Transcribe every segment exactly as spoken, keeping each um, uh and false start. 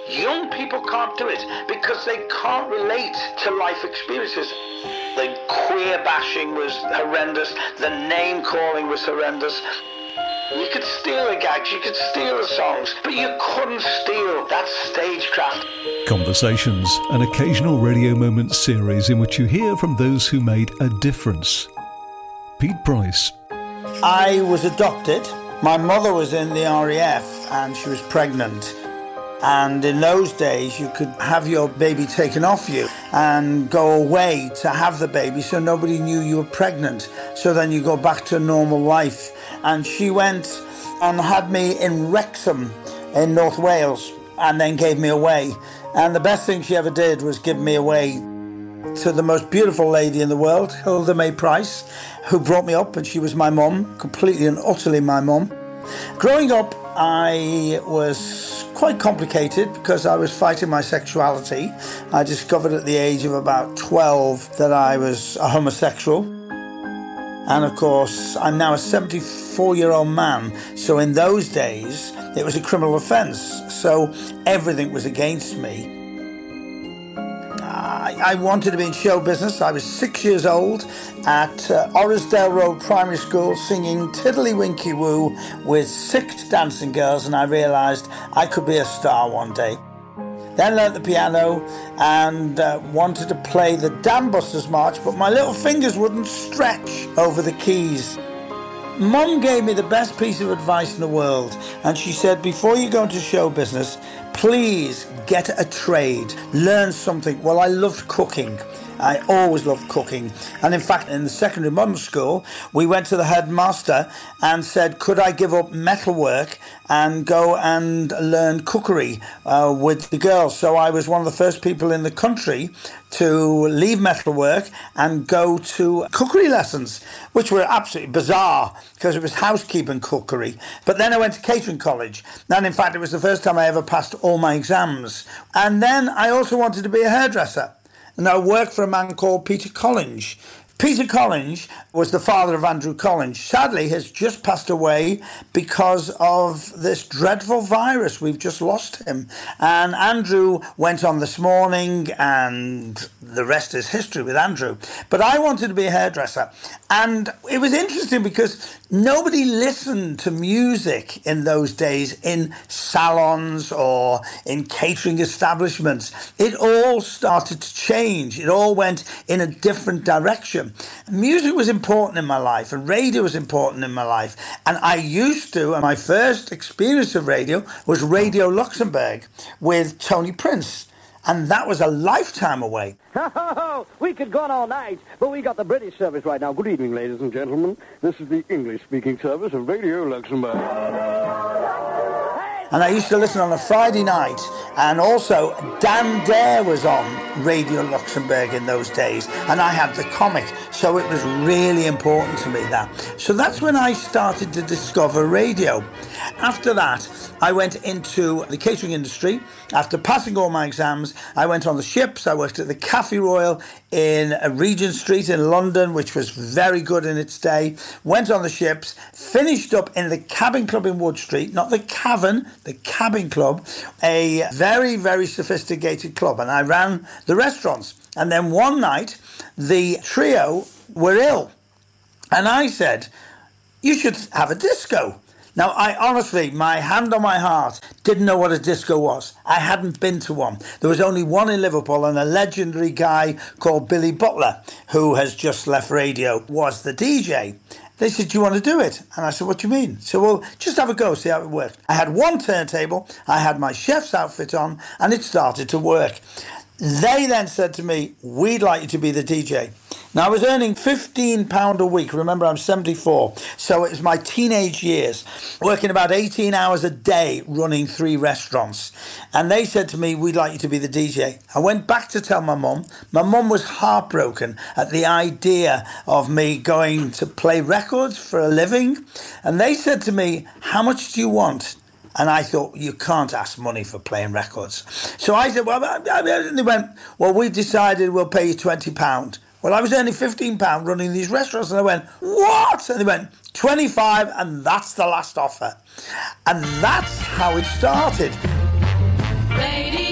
Young people can't do it because they can't relate to life experiences. The queer bashing was horrendous. The name calling was horrendous. You could steal the gags, you could steal the songs, but you couldn't steal that stagecraft. Conversations, an occasional Radio Moments series in which you hear from those who made a difference. Pete Price. I was adopted. My mother was in the R A F and she was pregnant. And in those days, you could have your baby taken off you and go away to have the baby so nobody knew you were pregnant. So then you go back to normal life. And she went and had me in Wrexham in North Wales and then gave me away. And the best thing she ever did was give me away to the most beautiful lady in the world, Hilda May Price, who brought me up, and she was my mum, completely and utterly my mum. Growing up, I was quite complicated because I was fighting my sexuality. I discovered at the age of about twelve that I was a homosexual. And of course, I'm now a seventy-four-year-old man. So in those days, it was a criminal offence. So everything was against me. I wanted to be in show business. I was six years old at uh, Orrisdale Road Primary School singing Tiddly-Winky Woo with six dancing girls, and I realised I could be a star one day. Then learnt the piano and uh, wanted to play the Dam Busters March, but my little fingers wouldn't stretch over the keys. Mum gave me the best piece of advice in the world, and she said, before you go into show business, please get a trade, learn something. Well, I loved cooking. I always loved cooking. And in fact, in the secondary modern school, we went to the headmaster and said, could I give up metalwork and go and learn cookery uh, with the girls? So I was one of the first people in the country to leave metalwork and go to cookery lessons, which were absolutely bizarre because it was housekeeping cookery. But then I went to catering college. And in fact, it was the first time I ever passed all my exams. And then I also wanted to be a hairdresser. And I worked for a man called Peter Collinge. Peter Collinge was the father of Andrew Collinge. Sadly, has just passed away because of this dreadful virus. We've just lost him. And Andrew went on this morning, and the rest is history with Andrew. But I wanted to be a hairdresser. And it was interesting because nobody listened to music in those days in salons or in catering establishments. It all started to change. It all went in a different direction. Music was important in my life and radio was important in my life. And I used to, and my first experience of radio was Radio Luxembourg with Tony Prince. And that was a lifetime away. We could go on all night, but we got the British service right now. Good evening, ladies and gentlemen. This is the English-speaking service of Radio Luxembourg. And I used to listen on a Friday night, and also Dan Dare was on Radio Luxembourg in those days, and I had the comic, so it was really important to me that. So that's when I started to discover radio. After that, I went into the catering industry. After passing all my exams, I went on the ships. I worked at the Café Royal in Regent Street in London, which was very good in its day. Went on the ships, finished up in the Cabin Club in Wood Street, not the Cavern, the Cabin Club, a very, very sophisticated club. And I ran the restaurants. And then one night, the trio were ill. And I said, you should have a disco. Now, I honestly, my hand on my heart, didn't know what a disco was. I hadn't been to one. There was only one in Liverpool, and a legendary guy called Billy Butler, who has just left radio, was the D J. They said, do you want to do it? And I said, what do you mean? So, well, just have a go, see how it worked. I had one turntable, I had my chef's outfit on, and it started to work. They then said to me, we'd like you to be the D J. Now, I was earning fifteen pounds a week. Remember, I'm seventy-four. So it was my teenage years, working about eighteen hours a day, running three restaurants. And they said to me, we'd like you to be the D J. I went back to tell my mum. My mum was heartbroken at the idea of me going to play records for a living. And they said to me, how much do you want? And I thought, you can't ask money for playing records. So I said, well, and they went, well, we've decided we'll pay you twenty pounds. Well, I was earning fifteen pounds running these restaurants, and I went, what? And they went, twenty-five, and that's the last offer. And that's how it started. Radio.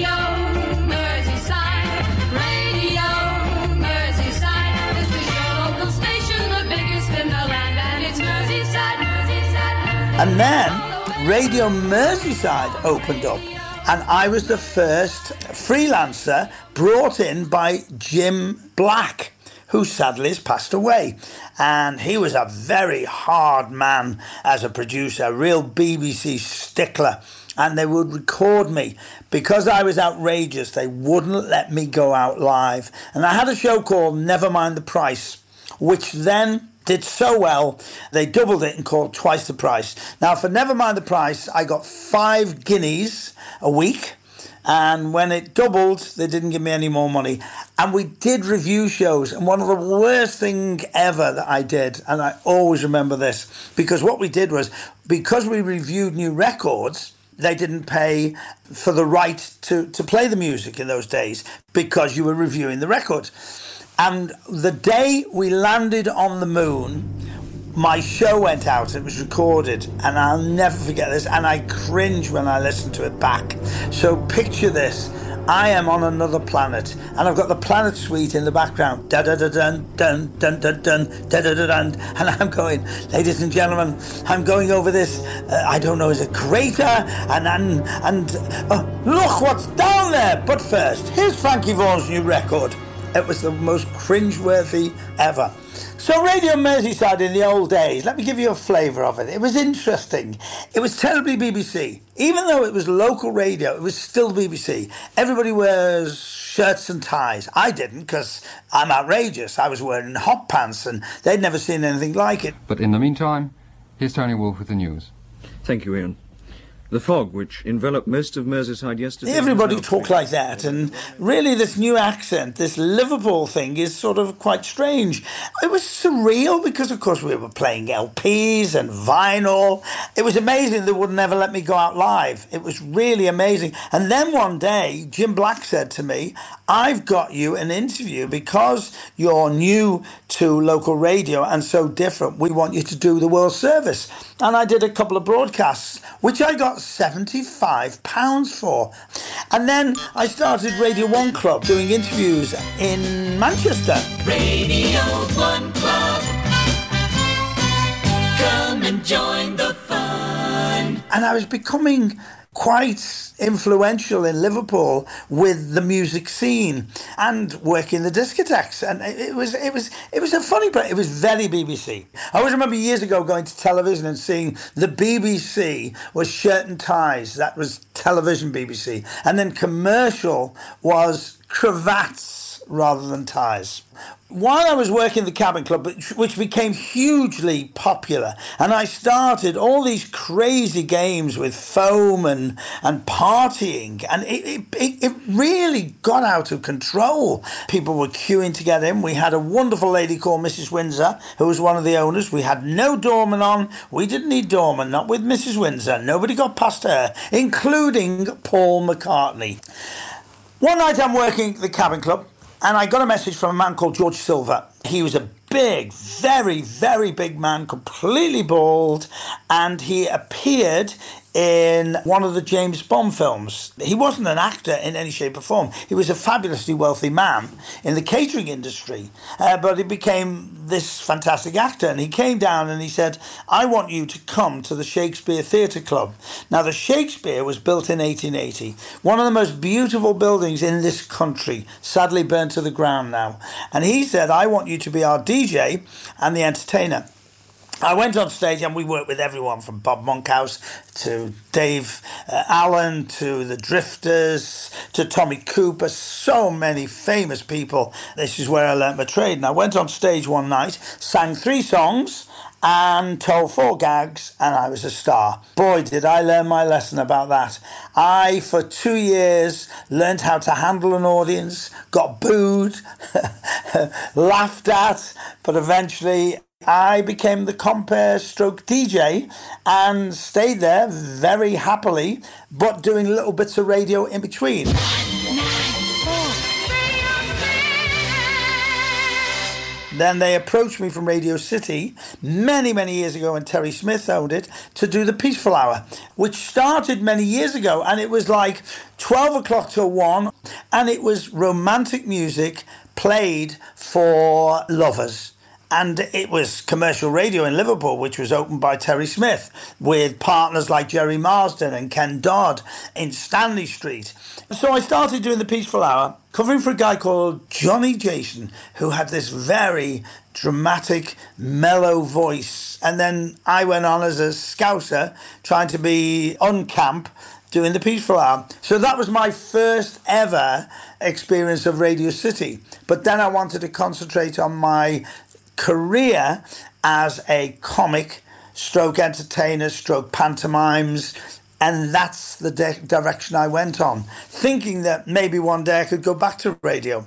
And then Radio Merseyside opened up, and I was the first freelancer brought in by Jim Black, who sadly has passed away. And he was a very hard man as a producer, a real B B C stickler. And they would record me. Because I was outrageous, they wouldn't let me go out live. And I had a show called Never Mind the Price, which then did so well, they doubled it and called Twice the Price. Now, for Never Mind the Price, I got five guineas a week. And when it doubled, they didn't give me any more money. And we did review shows. And one of the worst things ever that I did, and I always remember this, because what we did was, because we reviewed new records, they didn't pay for the right to, to play the music in those days because you were reviewing the record. And the day we landed on the moon, my show went out. It was recorded, and I'll never forget this. And I cringe when I listen to it back. So picture this. I am on another planet, and I've got the Planet Suite in the background. Da da da dun dun dun dun dun da da da dun, and I'm going, ladies and gentlemen, I'm going over this. Uh, I don't know, is it crater? And and and uh, look what's down there. But first, here's Frankie Vaughan's new record. It was the most cringeworthy ever. So Radio Merseyside in the old days, let me give you a flavour of it. It was interesting. It was terribly B B C. Even though it was local radio, it was still B B C. Everybody wears shirts and ties. I didn't, because I'm outrageous. I was wearing hot pants and they'd never seen anything like it. But in the meantime, here's Tony Wolff with the news. Thank you, Ian. The fog, which enveloped most of Merseyside yesterday... Everybody talks like that, and really this new accent, this Liverpool thing, is sort of quite strange. It was surreal because, of course, we were playing L Ps and vinyl. It was amazing they would never let me go out live. It was really amazing. And then one day, Jim Black said to me, I've got you an interview because you're new to local radio and so different. We want you to do the World Service. And I did a couple of broadcasts, which I got seventy-five pounds for. And then I started Radio One Club doing interviews in Manchester. Radio One Club. Come and join the fun. And I was becoming quite influential in Liverpool with the music scene and working the discotheques, and it was it was it was a funny place. It was very B B C. I always remember years ago going to television and seeing the B B C was shirt and ties. That was television B B C, and then commercial was cravats rather than ties. While I was working the Cabin Club, which became hugely popular, and I started all these crazy games with foam and, and partying, and it, it, it really got out of control. People were queuing to get in. We had a wonderful lady called Missus Windsor, who was one of the owners. We had no doorman on. We didn't need doorman, not with Missus Windsor. Nobody got past her, including Paul McCartney. One night I'm working the Cabin Club, and I got a message from a man called George Silver. He was a big, very, very big man, completely bald, and he appeared in one of the James Bond films. He wasn't an actor in any shape or form. He was a fabulously wealthy man in the catering industry, uh, but he became this fantastic actor, and he came down and he said, I want you to come to the Shakespeare Theatre Club. Now, the Shakespeare was built in eighteen eighty, one of the most beautiful buildings in this country, sadly burnt to the ground now. And he said, I want you to be our D J and the entertainer. I went on stage and we worked with everyone from Bob Monkhouse to Dave uh, Allen to the Drifters to Tommy Cooper, so many famous people. This is where I learnt my trade. And I went on stage one night, sang three songs and told four gags, and I was a star. Boy, did I learn my lesson about that. I, for two years, learned how to handle an audience, got booed, laughed at, but eventually I became the compere stroke D J and stayed there very happily, but doing little bits of radio in between. Then they approached me from Radio City many, many years ago when Terry Smith owned it to do the Peaceful Hour, which started many years ago. And it was like twelve o'clock till one, and it was romantic music played for lovers. And it was commercial radio in Liverpool, which was opened by Terry Smith, with partners like Jerry Marsden and Ken Dodd in Stanley Street. So I started doing the Peaceful Hour, covering for a guy called Johnny Jason, who had this very dramatic, mellow voice. And then I went on as a Scouser, trying to be uncamp, doing the Peaceful Hour. So that was my first ever experience of Radio City. But then I wanted to concentrate on my career as a comic, stroke entertainer, stroke pantomimes, and that's the de- direction I went on, thinking that maybe one day I could go back to radio.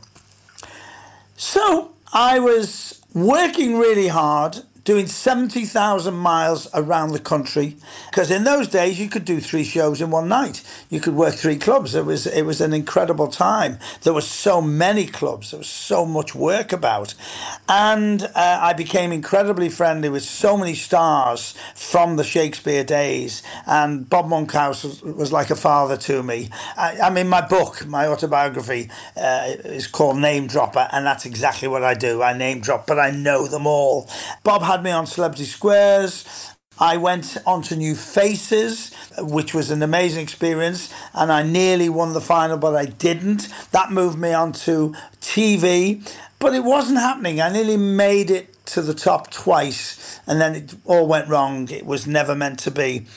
So I was working really hard, doing seventy thousand miles around the country, because in those days you could do three shows in one night. You could work three clubs. It was it was an incredible time. There were so many clubs. There was so much work about. And uh, I became incredibly friendly with so many stars from the Shakespeare days. And Bob Monkhouse was, was like a father to me. I, I mean, my book, my autobiography, uh, is called Name Dropper, and that's exactly what I do. I name drop, but I know them all. Bob had me on Celebrity Squares. I went on to New Faces, which was an amazing experience, and I nearly won the final, but I didn't. That moved me on to T V, but it wasn't happening. I nearly made it to the top twice, and then it all went wrong. It was never meant to be.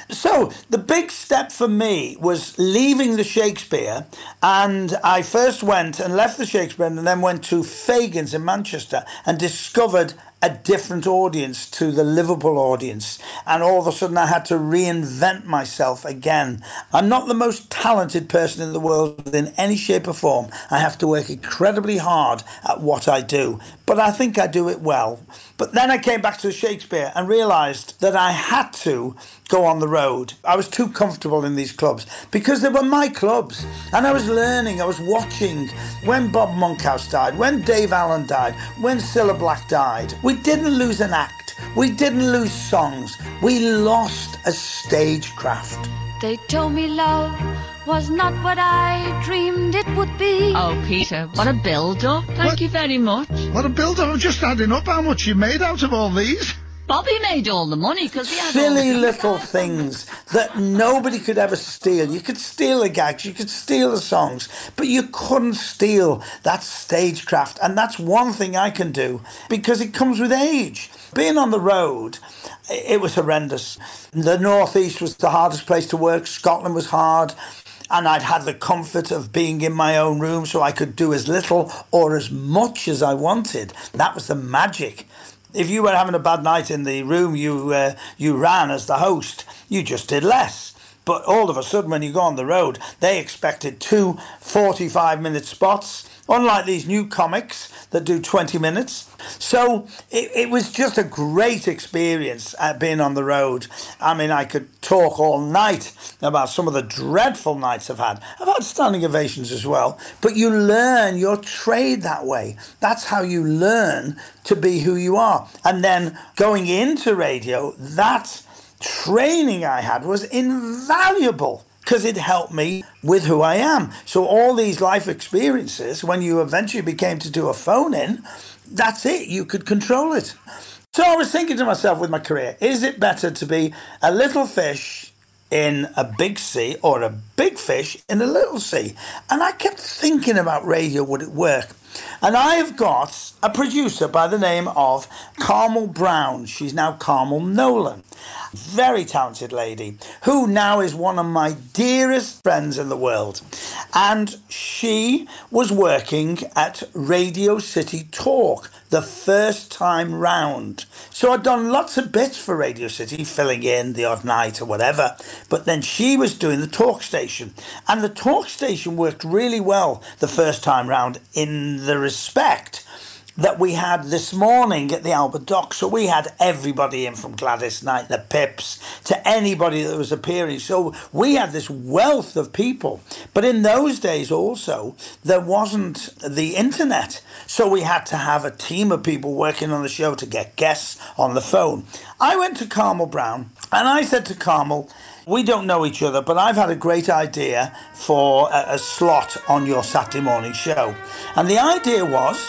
So the big step for me was leaving the Shakespeare, and I first went and left the Shakespeare and then went to Fagan's in Manchester and discovered a different audience to the Liverpool audience. And all of a sudden I had to reinvent myself again. I'm not the most talented person in the world in any shape or form. I have to work incredibly hard at what I do, but I think I do it well. But then I came back to Shakespeare and realised that I had to go on the road. I was too comfortable in these clubs because they were my clubs, and I was learning, I was watching. When Bob Monkhouse died, when Dave Allen died, when Cilla Black died, we didn't lose an act, we didn't lose songs, we lost a stagecraft. They told me love was not what I dreamed it would be. Oh, Peter, what a build-up. Thank what, you very much. What a build-up. I'm just adding up how much you made out of all these. Bobby made all the money because he had silly all the little things that nobody could ever steal. You could steal the gags, you could steal the songs, but you couldn't steal that stagecraft. And that's one thing I can do because it comes with age. Being on the road, it was horrendous. The Northeast was the hardest place to work. Scotland was hard. And I'd had the comfort of being in my own room so I could do as little or as much as I wanted. That was the magic. If you were having a bad night in the room you uh, you ran as the host, you just did less. But all of a sudden, when you go on the road, they expected two forty-five minute spots, unlike these new comics that do twenty minutes. So it, it was just a great experience at being on the road. I mean, I could talk all night about some of the dreadful nights I've had. I've had standing ovations as well. But you learn your trade that way. That's how you learn to be who you are. And then going into radio, that training I had was invaluable because it helped me with who I am. So all these life experiences, when you eventually became to do a phone-in, that's it. You could control it. So I was thinking to myself with my career, is it better to be a little fish in a big sea or a big fish in a little sea? And I kept thinking about radio, would it work? And I have got a producer by the name of Carmel Brown. She's now Carmel Nolan. Very talented lady who now is one of my dearest friends in the world. And she was working at Radio City Talk the first time round. So I'd done lots of bits for Radio City, filling in the odd night or whatever. But then she was doing the talk station. And the talk station worked really well the first time round in the respect that we had this morning at the Albert Dock. So we had everybody in from Gladys Knight, the Pips, to anybody that was appearing. So we had this wealth of people. But in those days also, there wasn't the internet. So we had to have a team of people working on the show to get guests on the phone. I went to Carmel Brown and I said to Carmel, we don't know each other, but I've had a great idea for a, a slot on your Saturday morning show. And the idea was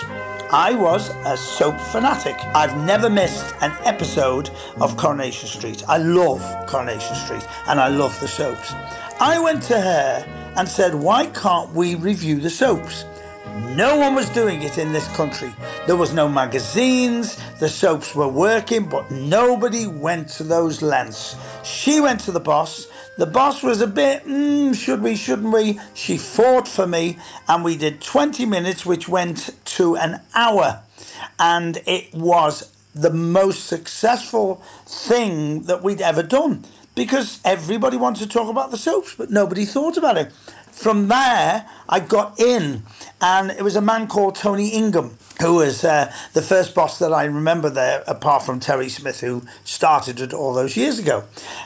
I was a soap fanatic. I've never missed an episode of Coronation Street. I love Coronation Street and I love the soaps. I went to her and said, why can't we review the soaps? No one was doing it in this country. There was no magazines, the soaps were working, but nobody went to those lengths. She went to the boss. The boss was a bit, mm, should we, shouldn't we? She fought for me, and we did twenty minutes, which went to an hour. And it was the most successful thing that we'd ever done, because everybody wanted to talk about the soaps, but nobody thought about it. From there, I got in, and it was a man called Tony Ingham, who was uh, the first boss that I remember there, apart from Terry Smith, who started it all those years ago.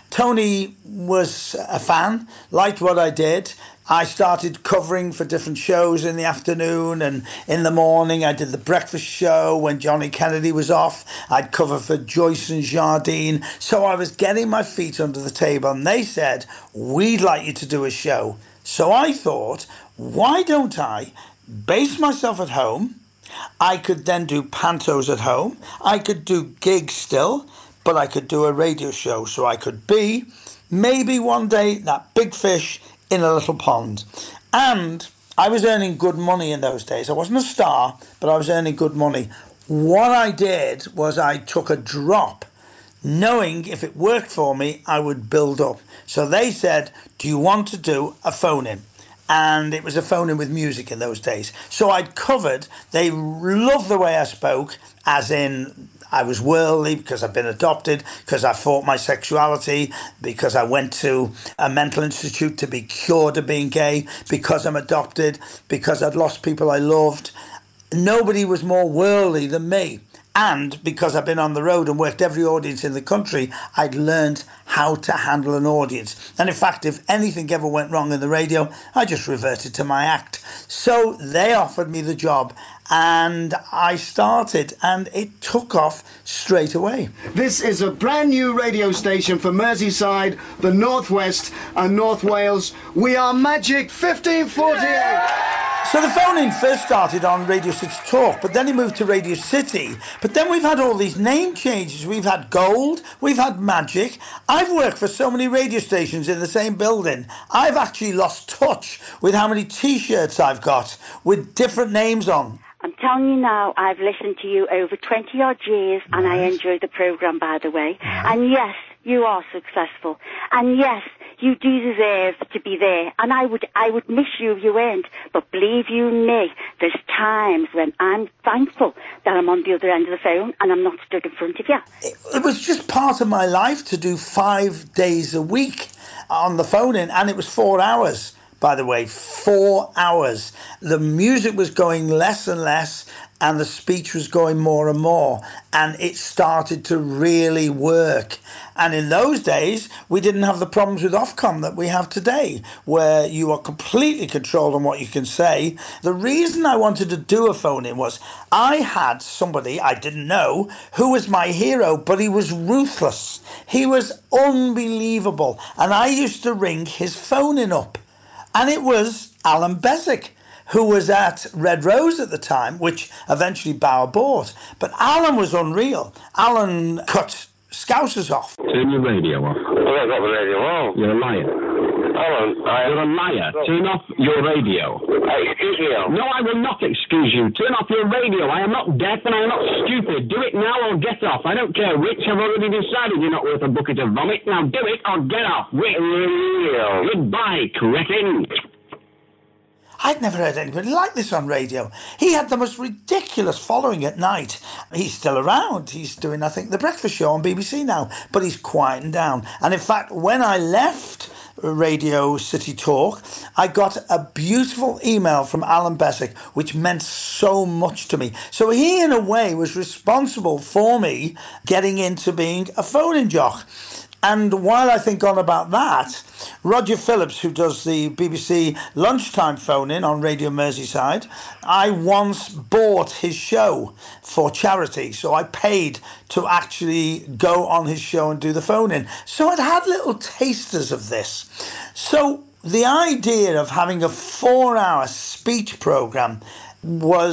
Tony was a fan, liked what I did. I started covering for different shows in the afternoon, and in the morning I did the breakfast show when Johnny Kennedy was off. I'd cover for Joyce and Jardine. So I was getting my feet under the table, and they said, we'd like you to do a show. So I thought, why don't I base myself at home? I could then do pantos at home. I could do gigs still, but I could do a radio show. So I could be, maybe one day, that big fish in a little pond. And I was earning good money in those days. I wasn't a star, but I was earning good money. What I did was I took a drop, knowing if it worked for me, I would build up. So they said, do you want to do a phone-in? And it was a phone-in with music in those days. So I'd covered. They loved the way I spoke, as in I was worldly because I've been adopted, because I fought my sexuality, because I went to a mental institute to be cured of being gay, because I'm adopted, because I'd lost people I loved. Nobody was more worldly than me. And because I've been on the road and worked every audience in the country, I'd learned how to handle an audience. And in fact, if anything ever went wrong in the radio, I just reverted to my act. So they offered me the job, and I started, and it took off straight away. This is a brand new radio station for Merseyside, the North West and North Wales. We are Magic fifteen forty-eight. So the phone-in first started on Radio City Talk, but then it moved to Radio City. But then we've had all these name changes. We've had Gold, we've had Magic. I've worked for so many radio stations in the same building. I've actually lost touch with how many T-shirts I've got with different names on. I'm telling you now, I've listened to you over twenty odd years, and I enjoy the programme, by the way. And yes, you are successful. And yes, you do deserve to be there. And I would I would miss you if you weren't. But believe you me, there's times when I'm thankful that I'm on the other end of the phone and I'm not stood in front of you. It, it was just part of my life to do five days a week on the phone-in, and it was four hours. By the way, four hours. The music was going less and less, and the speech was going more and more, and it started to really work. And in those days, we didn't have the problems with Ofcom that we have today, where you are completely controlled on what you can say. The reason I wanted to do a phone-in was I had somebody I didn't know who was my hero, but he was ruthless. He was unbelievable, and I used to ring his phone-in up. And it was Alan Beswick, who was at Red Rose at the time, which eventually Bauer bought. But Alan was unreal. Alan cut Scousers off. Turn your radio off. Oh, I got the radio off. You're a liar. Alan, I... You're a liar. Turn off your radio. Uh, excuse me, Alan. No, I will not excuse you. Turn off your radio. I am not deaf and I am not stupid. Do it now or get off. I don't care which. I've already decided you're not worth a bucket of vomit. Now do it or get off. Wait. Goodbye, cretin. I'd never heard anybody like this on radio. He had the most ridiculous following at night. He's still around. He's doing, I think, The Breakfast Show on B B C now, but he's quieting down. And in fact, when I left Radio City Talk, I got a beautiful email from Alan Beswick, which meant so much to me. So he, in a way, was responsible for me getting into being a phone-in jock. And while I think on about that, Roger Phillips, who does the B B C lunchtime phone-in on Radio Merseyside, I once bought his show for charity. So I paid to actually go on his show and do the phone-in. So I'd had little tasters of this. So the idea of having a four-hour speech programme was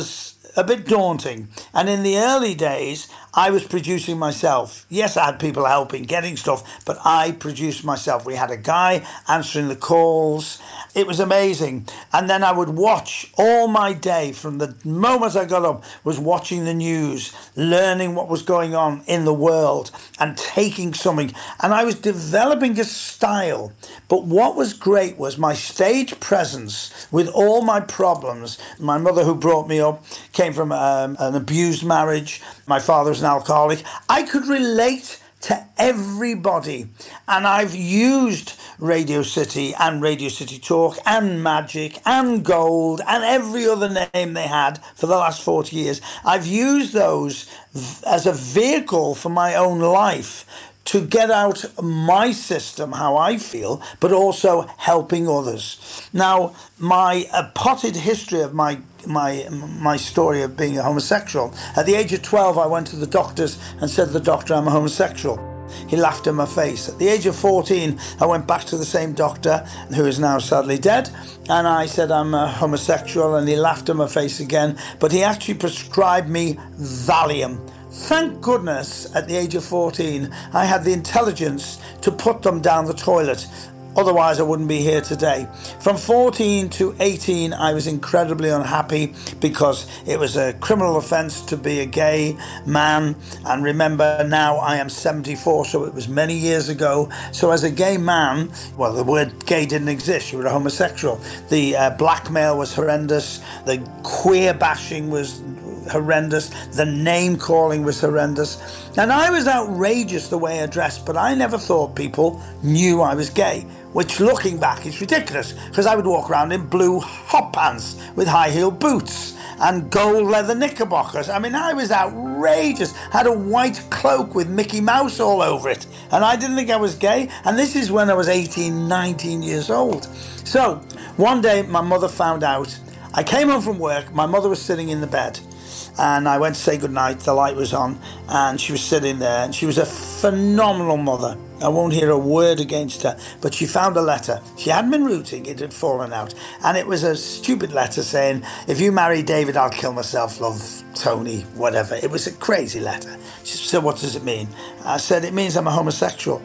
a bit daunting. And in the early days, I was producing myself. Yes, I had people helping, getting stuff, but I produced myself. We had a guy answering the calls. It was amazing. And then I would watch all my day from the moment I got up, was watching the news, learning what was going on in the world and taking something. And I was developing a style. But what was great was my stage presence with all my problems. My mother, who brought me up, came from um, an abused marriage. My father was an alcoholic. I could relate to everybody, and I've used Radio City and Radio City Talk and Magic and Gold and every other name they had for the last forty years. I've used those as a vehicle for my own life to get out my system, how I feel, but also helping others. Now, my uh, potted history of my my my story of being a homosexual. At the age of twelve, I went to the doctors and said to the doctor, I'm a homosexual. He laughed in my face. At the age of fourteen, I went back to the same doctor, who is now sadly dead, and I said I'm a homosexual, and he laughed in my face again, but he actually prescribed me Valium. Thank goodness, at the age of fourteen, I had the intelligence to put them down the toilet. Otherwise, I wouldn't be here today. From fourteen to eighteen, I was incredibly unhappy because it was a criminal offence to be a gay man. And remember, now I am seventy-four, so it was many years ago. So as a gay man, well, the word gay didn't exist. You were a homosexual. The uh, blackmail was horrendous. The queer bashing was horrendous. The name calling was horrendous. And I was outrageous the way I dressed, but I never thought people knew I was gay, which looking back is ridiculous, because I would walk around in blue hot pants with high heel boots and gold leather knickerbockers. I mean, I was outrageous. I had a white cloak with Mickey Mouse all over it, and I didn't think I was gay. And this is when I was eighteen, nineteen years old. So one day my mother found out. I came home from work, my mother was sitting in the bed, and I went to say goodnight. The light was on, and she was sitting there, and she was a phenomenal mother. I won't hear a word against her, but she found a letter. She hadn't been rooting, it had fallen out. And it was a stupid letter saying, if you marry David, I'll kill myself, love Tony, whatever. It was a crazy letter. She said, what does it mean? I said, it means I'm a homosexual.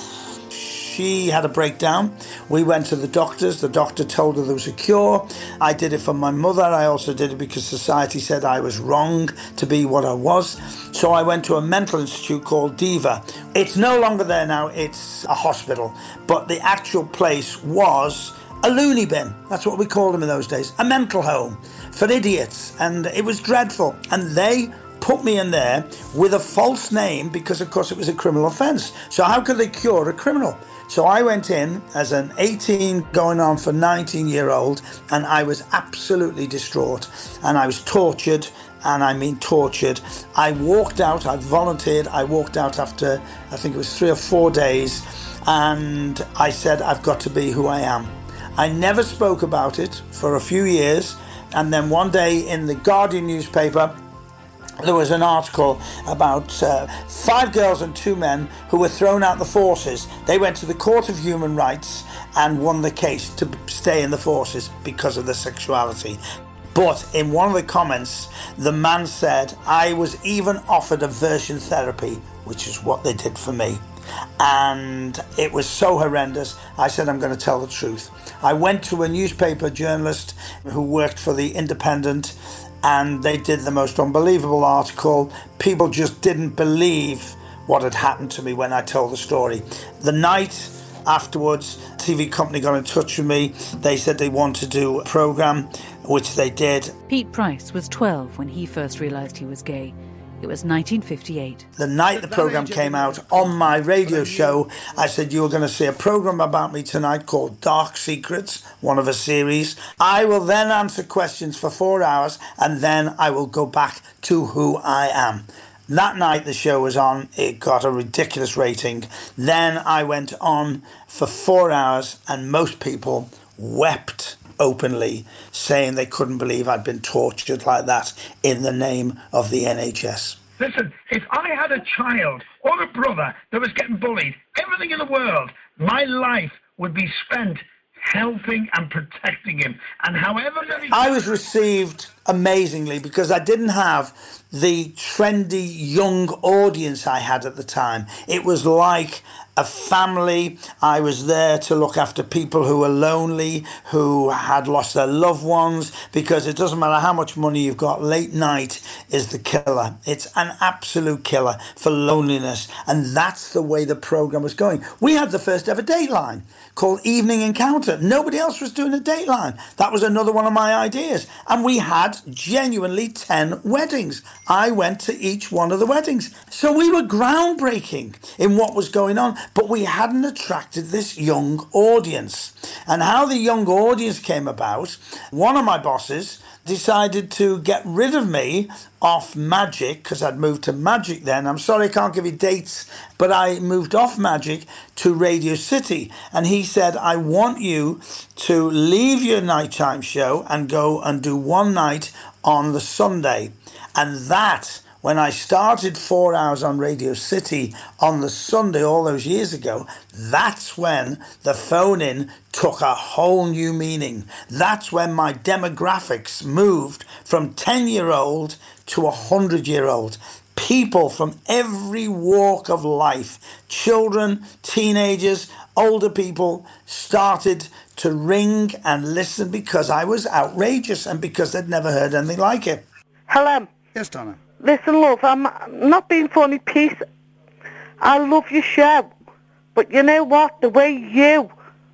She had a breakdown. We went to the doctors. The doctor told her there was a cure. I did it for my mother. I also did it because society said I was wrong to be what I was. So I went to a mental institute called Diva. It's no longer there now. It's a hospital. But the actual place was a loony bin. That's what we called them in those days. A mental home for idiots. And it was dreadful. And they put me in there with a false name because, of course, it was a criminal offence. So how could they cure a criminal? So I went in as an eighteen going on for nineteen year old, and I was absolutely distraught, and I was tortured, and I mean tortured. I walked out, I volunteered, I walked out after I think it was three or four days, and I said I've got to be who I am. I never spoke about it for a few years, and then one day in the Guardian newspaper there was an article about uh, five girls and two men who were thrown out the forces. They went to the Court of Human Rights and won the case to stay in the forces because of their sexuality. But in one of the comments, the man said, I was even offered aversion therapy, which is what they did for me. And it was so horrendous. I said, I'm going to tell the truth. I went to a newspaper journalist who worked for The Independent, and they did the most unbelievable article. People just didn't believe what had happened to me when I told the story. The night afterwards, the T V company got in touch with me. They said they wanted to do a programme, which they did. Pete Price was twelve when he first realised he was gay. It was nineteen fifty-eight. The night the programme came out, on my radio show, I said, you're going to see a programme about me tonight called Dark Secrets, one of a series. I will then answer questions for four hours, and then I will go back to who I am. That night the show was on, it got a ridiculous rating. Then I went on for four hours, and most people wept openly, saying they couldn't believe I'd been tortured like that in the name of the N H S. Listen, if I had a child or a brother that was getting bullied, everything in the world, my life would be spent helping and protecting him. And however many... I was received amazingly because I didn't have the trendy young audience I had at the time. It was like a family. I was there to look after people who were lonely, who had lost their loved ones, because it doesn't matter how much money you've got, late night is the killer. It's an absolute killer for loneliness, and that's the way the programme was going. We had the first ever Dateline called Evening Encounter. Nobody else was doing a Dateline. That was another one of my ideas, and we had genuinely ten weddings. I went to each one of the weddings. So we were groundbreaking in what was going on, but we hadn't attracted this young audience. And how the young audience came about, one of my bosses decided to get rid of me off Magic, because I'd moved to Magic then. I'm sorry I can't give you dates, but I moved off Magic to Radio City. And he said, I want you to leave your nighttime show and go and do one night on the Sunday. And that, when I started four hours on Radio City on the Sunday all those years ago, that's when the phone-in took a whole new meaning. That's when my demographics moved from ten-year-old to one hundred-year-old. People from every walk of life, children, teenagers, older people, started to ring and listen because I was outrageous and because they'd never heard anything like it. Hello. Yes, Donna. Listen, love, I'm not being funny, peace. I love your show. But you know what? The way you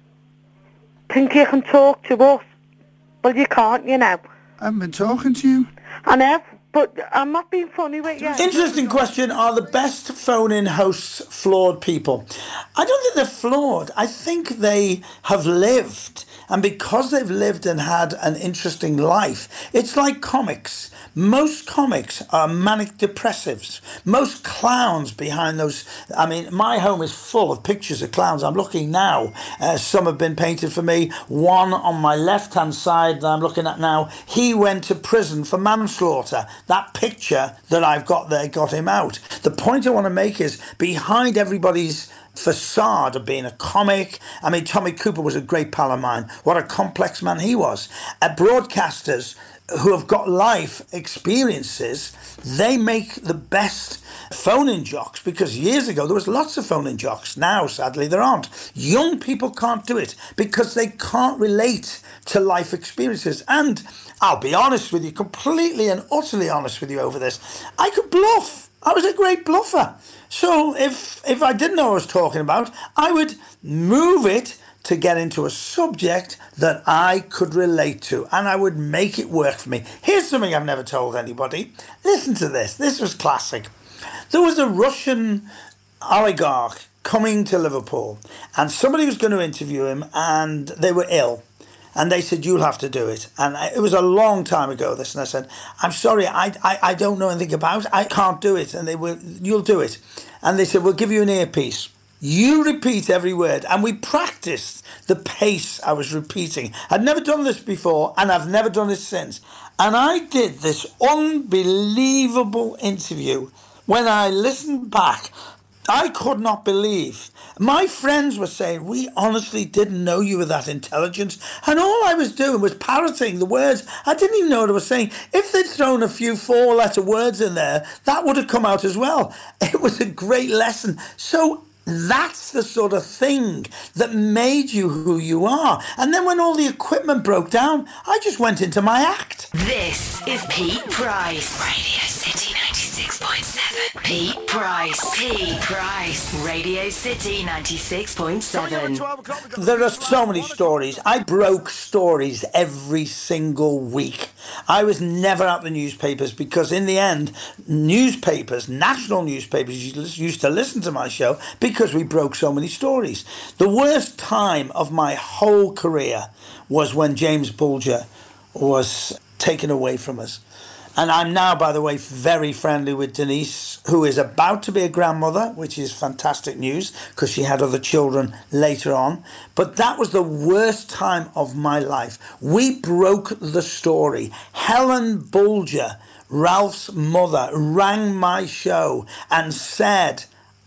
think you can talk to us, well, you can't, you know. I haven't been talking to you. I know, but I'm not being funny with you. Interesting question. Are the best phone-in hosts flawed people? I don't think they're flawed. I think they have lived. And because they've lived and had an interesting life, it's like comics. Most comics are manic depressives. Most clowns behind those... I mean, my home is full of pictures of clowns. I'm looking now. Uh, some have been painted for me. One on my left-hand side that I'm looking at now, he went to prison for manslaughter. That picture that I've got there got him out. The point I want to make is, behind everybody's facade of being a comic, I mean, Tommy Cooper was a great pal of mine. What a complex man he was. Uh, broadcasters who have got life experiences, they make the best phone-in jocks, because years ago there was lots of phone-in jocks. Now, sadly, there aren't. Young people can't do it because they can't relate to life experiences. And I'll be honest with you, completely and utterly honest with you over this, I could bluff. I was a great bluffer. So if if I didn't know what I was talking about, I would move it to get into a subject that I could relate to, and I would make it work for me. Here's something I've never told anybody. Listen to this. This was classic. There was a Russian oligarch coming to Liverpool, and somebody was going to interview him, and they were ill. And they said, you'll have to do it. And it was a long time ago, this. And I said, I'm sorry, I, I, I don't know anything about it. I can't do it. And they were, you'll do it. And they said, we'll give you an earpiece. You repeat every word. And we practiced the pace I was repeating. I'd never done this before, and I've never done it since. And I did this unbelievable interview. When I listened back, I could not believe. My friends were saying, we honestly didn't know you were that intelligent. And all I was doing was parroting the words. I didn't even know what I was saying. If they'd thrown a few four-letter words in there, that would have come out as well. It was a great lesson. So that's the sort of thing that made you who you are. And then when all the equipment broke down, I just went into my act. This is Pete Price. Radio City ninety-six point seven. Pete Price. Pete Price. Radio City ninety-six point seven. There are so many stories. I broke stories every single week. I was never at the newspapers because in the end, newspapers, national newspapers used to listen to my show because we broke so many stories. The worst time of my whole career was when James Bulger was taken away from us. And I'm now, by the way, very friendly with Denise, who is about to be a grandmother, which is fantastic news because she had other children later on. But that was the worst time of my life. We broke the story. Helen Bulger, Ralph's mother, rang my show and said,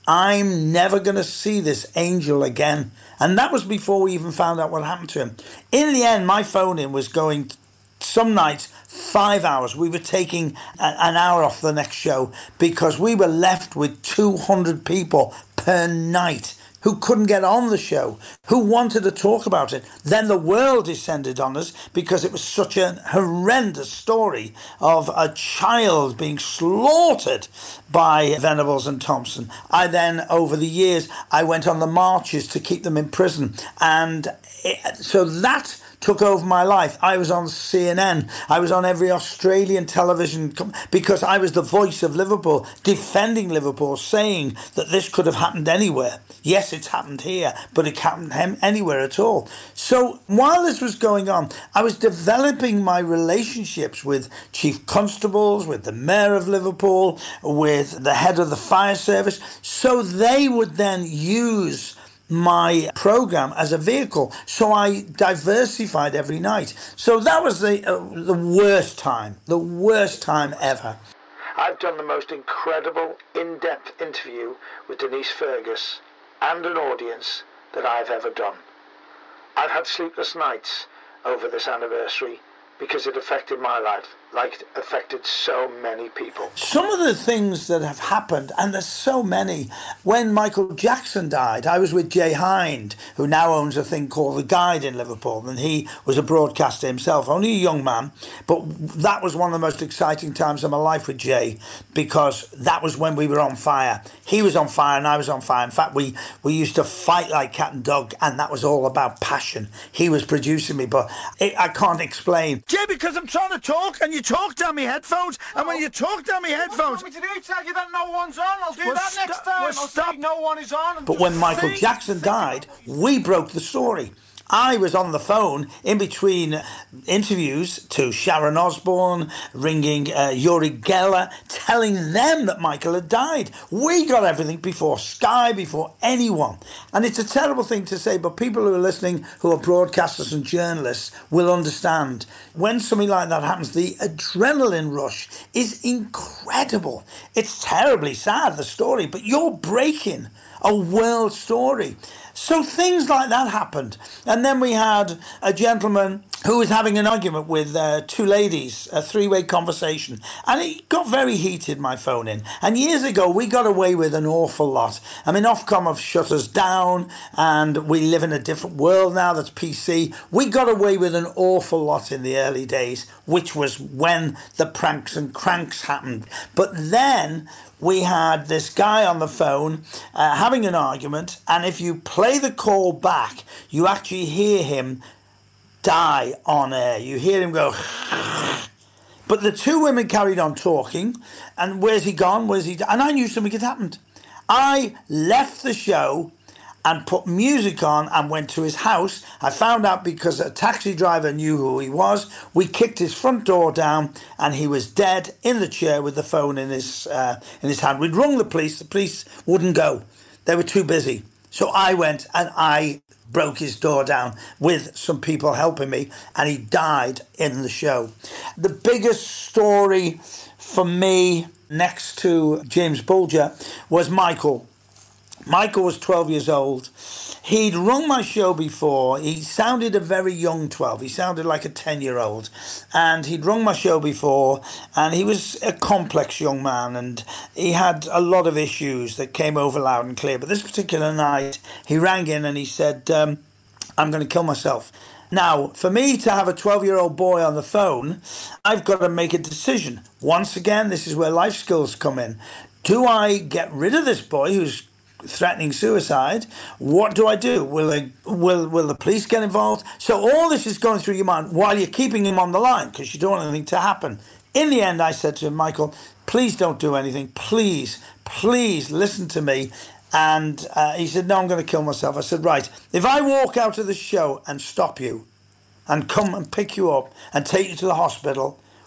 I'm never going to see this angel again. And that was before we even found out what happened to him. In the end, my phone-in was going some nights five hours. We were taking a, an hour off the next show because we were left with two hundred people per night who couldn't get on the show, who wanted to talk about it. Then the world descended on us because it was such a horrendous story of a child being slaughtered by Venables and Thompson. I then, over the years, I went on the marches to keep them in prison. And it, so that took over my life. I was on C N N. I was on every Australian television com- because I was the voice of Liverpool, defending Liverpool, saying that this could have happened anywhere. Yes, it's happened here, but it happened hem- anywhere at all. So while this was going on, I was developing my relationships with chief constables, with the mayor of Liverpool, with the head of the fire service, so they would then use my program as a vehicle. So I diversified every night. So that was the uh, the worst time, the worst time ever. I've done the most incredible in-depth interview with Denise Fergus and an audience that I've ever done. I've had sleepless nights over this anniversary because it affected my life like it affected so many people. Some of the things that have happened, and there's so many, when Michael Jackson died, I was with Jay Hind, who now owns a thing called The Guide in Liverpool, and he was a broadcaster himself, only a young man, but that was one of the most exciting times of my life with Jay, because that was when we were on fire. He was on fire and I was on fire. In fact, we, we used to fight like cat and dog, and that was all about passion. He was producing me, but it, I can't explain. Jay, because I'm trying to talk, and you talk down my headphones, and when you talk down my headphones... What do you want me to do? Tell you that no one's on? I'll do Well, that st- next time. well, I'll stop. say no one is on. But when Michael Jackson died, we broke the story. I was on the phone in between interviews to Sharon Osbourne, ringing uh, Uri Geller, telling them that Michael had died. We got everything before Sky, before anyone. And it's a terrible thing to say, but people who are listening, who are broadcasters and journalists, will understand. When something like that happens, the adrenaline rush is incredible. It's terribly sad, the story, but you're breaking a world story. So things like that happened. And then we had a gentleman who was having an argument with uh, two ladies, a three-way conversation. And it got very heated, my phone in. And years ago, we got away with an awful lot. I mean, Ofcom have shut us down, and we live in a different world now that's P C. We got away with an awful lot in the early days, which was when the pranks and cranks happened. But then we had this guy on the phone uh, having an argument, and if you play the call back, you actually hear him die on air. You hear him go... But the two women carried on talking, and where's he gone? Where's he... And I knew something had happened. I left the show and put music on and went to his house. I found out because a taxi driver knew who he was. We kicked his front door down, and he was dead in the chair with the phone in his uh, in his hand. We'd rung the police. The police wouldn't go. They were too busy. So I went and I broke his door down with some people helping me, and he died in the show. The biggest story for me, next to James Bulger, was Michael. Michael was twelve years old. He'd rung my show before. He sounded a very young twelve. He sounded like a ten-year-old. And he'd rung my show before, and he was a complex young man, and he had a lot of issues that came over loud and clear. But this particular night, he rang in and he said, um, I'm going to kill myself. Now, for me to have a twelve-year-old boy on the phone, I've got to make a decision. Once again, this is where life skills come in. Do I get rid of this boy who's threatening suicide? What do I do? Will they, will will the police get involved? So all this is going through your mind while you're keeping him on the line because you don't want anything to happen. In the end, I said to him, Michael, please don't do anything. Please, please listen to me. And uh, he said, no, I'm going to kill myself. I said, right, if I walk out of the show and stop you and come and pick you up and take you to the hospital,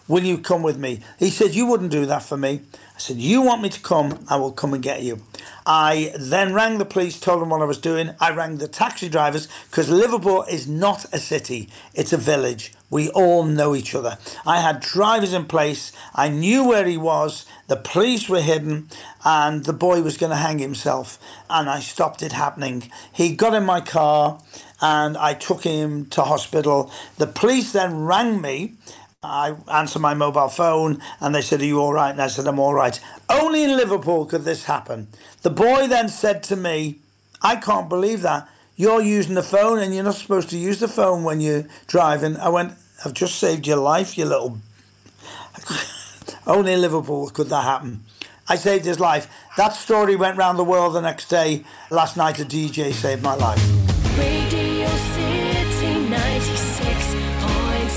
will you come with me? He said, you wouldn't do that for me. I said, you want me to come, I will come and get you. I then rang the police, told them what I was doing. I rang the taxi drivers, because Liverpool is not a city, it's a village. We all know each other. I had drivers in place. I knew where he was. The police were hidden, and the boy was going to hang himself. And I stopped it happening. He got in my car, and I took him to hospital. The police then rang me. I answered my mobile phone, and they said, are you all right? And I said, I'm all right. Only in Liverpool could this happen. The boy then said to me, I can't believe that. You're using the phone, and you're not supposed to use the phone when you're driving. I went, I've just saved your life, you little... Only in Liverpool could that happen. I saved his life. That story went round the world the next day. Last night a D J saved my life. Radio City ninety-six point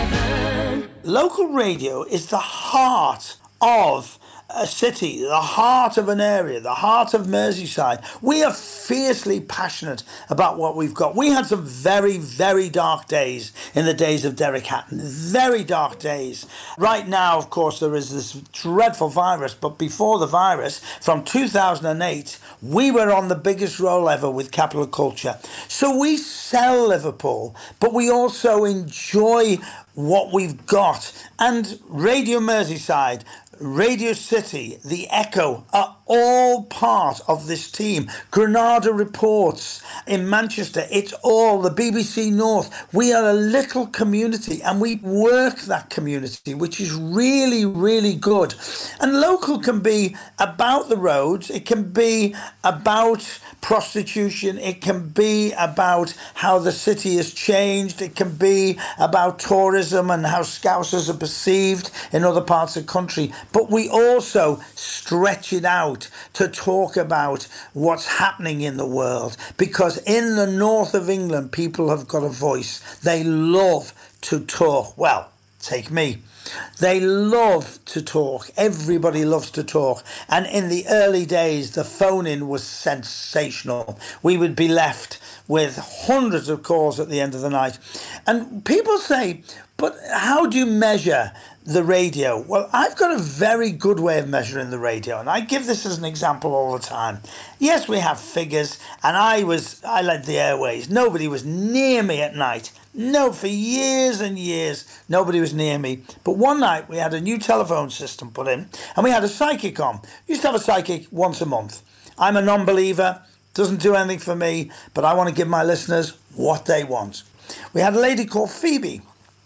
seven. Local radio is the heart of a city, the heart of an area, the heart of Merseyside. We are fiercely passionate about what we've got. We had some very, very dark days in the days of Derek Hatton. Very dark days. Right now, of course, there is this dreadful virus, but before the virus, from two thousand eight, we were on the biggest roll ever with Capital Culture. So we sell Liverpool, but we also enjoy what we've got. And Radio Merseyside, Radio City, The Echo are all part of this team. Granada Reports in Manchester, it's all the B B C North. We are a little community, and we work that community, which is really, really good. And local can be about the roads, it can be about prostitution, it can be about how the city has changed, it can be about tourism and how Scousers are perceived in other parts of the country. But we also stretch it out to talk about what's happening in the world, because in the north of England, people have got a voice. They love to talk. Well, take me. They love to talk. Everybody loves to talk. And in the early days, the phone-in was sensational. We would be left with hundreds of calls at the end of the night. And people say, but how do you measure the radio? Well, I've got a very good way of measuring the radio, and I give this as an example all the time. Yes, we have figures, and I was I led the airways. Nobody was near me at night. No, for years and years, nobody was near me. But one night, we had a new telephone system put in, and we had a psychic on. We used to have a psychic once a month. I'm a non-believer, doesn't do anything for me, but I want to give my listeners what they want. We had a lady called Phoebe,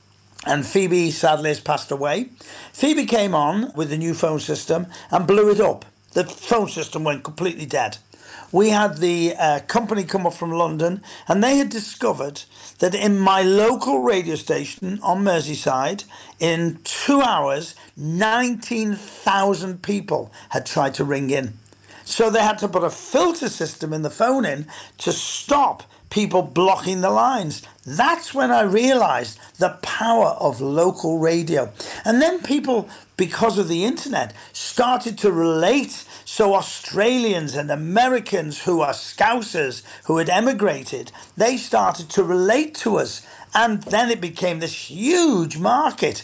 and Phoebe sadly has passed away. Phoebe came on with the new phone system and blew it up. The phone system went completely dead. We had the uh, company come up from London, and they had discovered that in my local radio station on Merseyside, in two hours, nineteen thousand people had tried to ring in. So they had to put a filter system in the phone in to stop people blocking the lines. That's when I realised the power of local radio. And then people, because of the internet, started to relate. So Australians and Americans who are Scousers, who had emigrated, they started to relate to us. And then it became this huge market.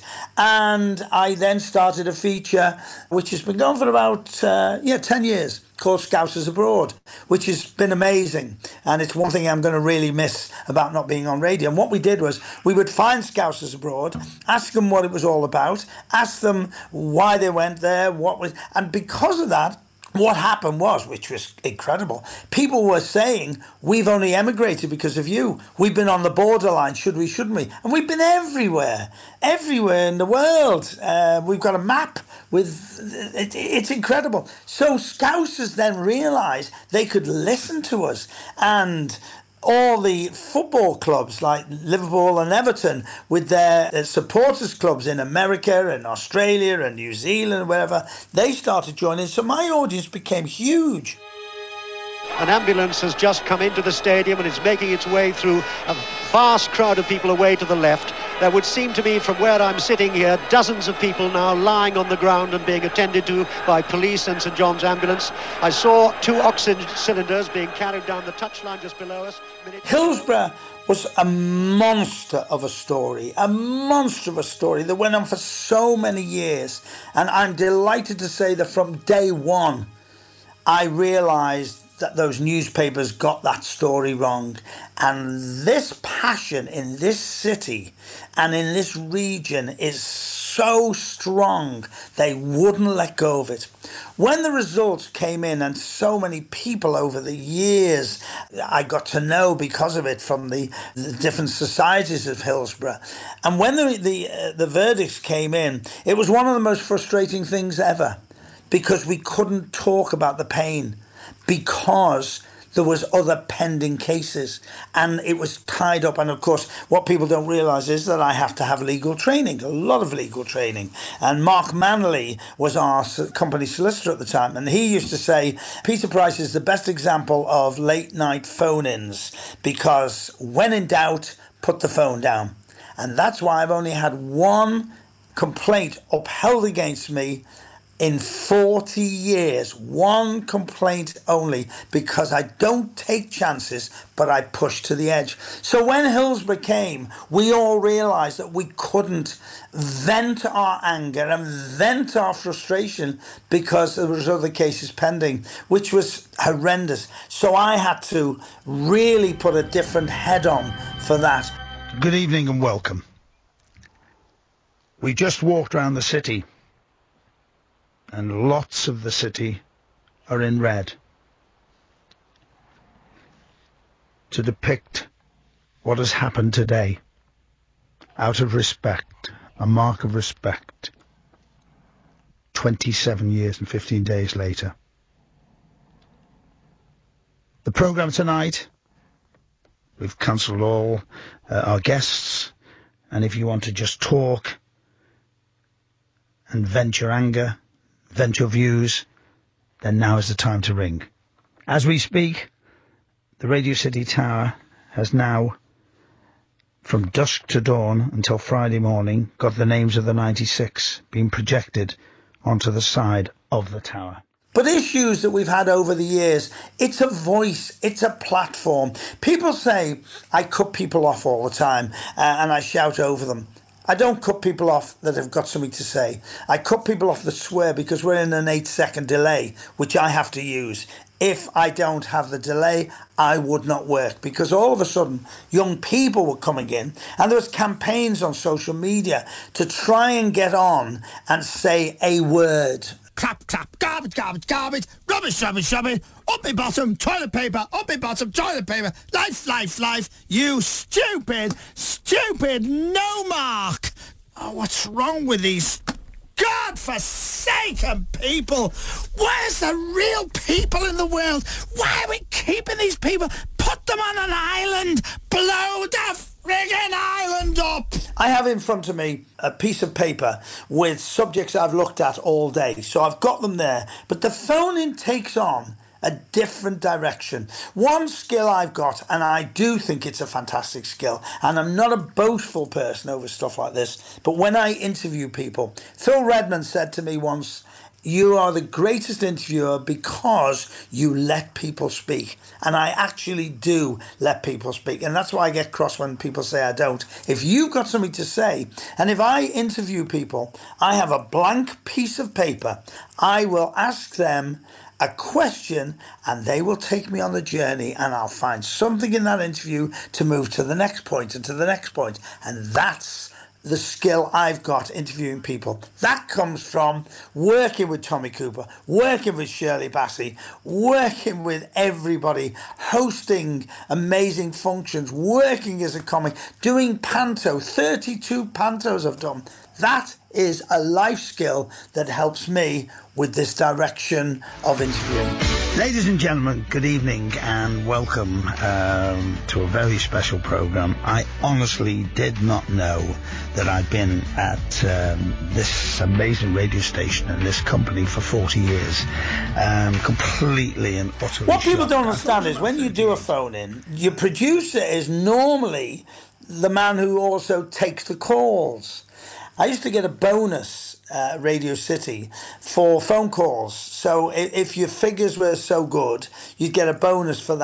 And I then started a feature which has been going for about uh, yeah ten years, called Scousers Abroad, which has been amazing. And it's one thing I'm going to really miss about not being on radio. And what we did was we would find Scousers Abroad, ask them what it was all about, ask them why they went there, what was, and because of that, what happened was, which was incredible, people were saying, we've only emigrated because of you. We've been on the borderline, should we, shouldn't we? And we've been everywhere, everywhere in the world. Uh, we've got a map with, it, it's incredible. So Scousers then realised they could listen to us, and all the football clubs like Liverpool and Everton with their, their supporters clubs in America and Australia and New Zealand and wherever, they started joining. So my audience became huge. An ambulance has just come into the stadium and is making its way through a vast crowd of people away to the left. There would seem to be, from where I'm sitting here, dozens of people now lying on the ground and being attended to by police and St John's ambulance. I saw two oxygen cylinders being carried down the touchline just below us. Hillsborough was a monster of a story, a monster of a story that went on for so many years. And I'm delighted to say that from day one, I realised that those newspapers got that story wrong. And this passion in this city and in this region is so strong, they wouldn't let go of it. When the results came in, and so many people over the years I got to know because of it from the, the different societies of Hillsborough, and when the the, uh, the verdicts came in, it was one of the most frustrating things ever, because we couldn't talk about the pain because there was other pending cases and it was tied up. And of course, what people don't realise is that I have to have legal training, a lot of legal training. And Mark Manley was our company solicitor at the time, and he used to say, Peter Price is the best example of late night phone-ins, because when in doubt, put the phone down. And that's why I've only had one complaint upheld against me in forty years, one complaint only, because I don't take chances, but I push to the edge. So when Hillsborough came, we all realised that we couldn't vent our anger and vent our frustration because there was other cases pending, which was horrendous. So I had to really put a different head on for that. Good evening and welcome. We just walked around the city, and lots of the city are in red to depict what has happened today, out of respect, a mark of respect, twenty-seven years and fifteen days later. The programme tonight, we've cancelled all uh, our guests, and if you want to just talk and vent your anger, vent your views, then now is the time to ring. As we speak, the Radio City Tower has now, from dusk to dawn until Friday morning, got the names of the ninety-six being projected onto the side of the tower. But issues that we've had over the years, it's a voice, it's a platform. People say I cut people off all the time uh, and I shout over them. I don't cut people off that have got something to say. I cut people off that swear because we're in an eight second delay, which I have to use. If I don't have the delay, I would not work, because all of a sudden young people were coming in and there was campaigns on social media to try and get on and say a word. Clap, clap, garbage, garbage, garbage, rubbish, rubbish, rubbish, up my bottom, toilet paper, up my bottom, toilet paper, life, life, life, you stupid, stupid, no mark. Oh, what's wrong with these God-forsaken people? Where's the real people in the world? Why are we keeping these people? Put them on an island, blow the friggin' island up. I have in front of me a piece of paper with subjects I've looked at all day, so I've got them there. But the phone-in takes on a different direction. One skill I've got, and I do think it's a fantastic skill, and I'm not a boastful person over stuff like this, but when I interview people, Phil Redmond said to me once, you are the greatest interviewer because you let people speak. And I actually do let people speak. And that's why I get cross when people say I don't. If you've got something to say, and if I interview people, I have a blank piece of paper, I will ask them a question and they will take me on the journey, and I'll find something in that interview to move to the next point and to the next point. And that's the skill I've got interviewing people. That comes from working with Tommy Cooper, working with Shirley Bassey, working with everybody, hosting amazing functions, working as a comic, doing panto, thirty-two pantos I've done. That is a life skill that helps me with this direction of interviewing. Ladies and gentlemen, good evening and welcome um, to a very special programme. I honestly did not know that I'd been at um, this amazing radio station and this company for forty years. Um, completely and utterly What people shocked. don't understand is when you do a phone-in, your producer is normally the man who also takes the calls. I used to get a bonus at uh, Radio City for phone calls. So if your figures were so good, you'd get a bonus for that.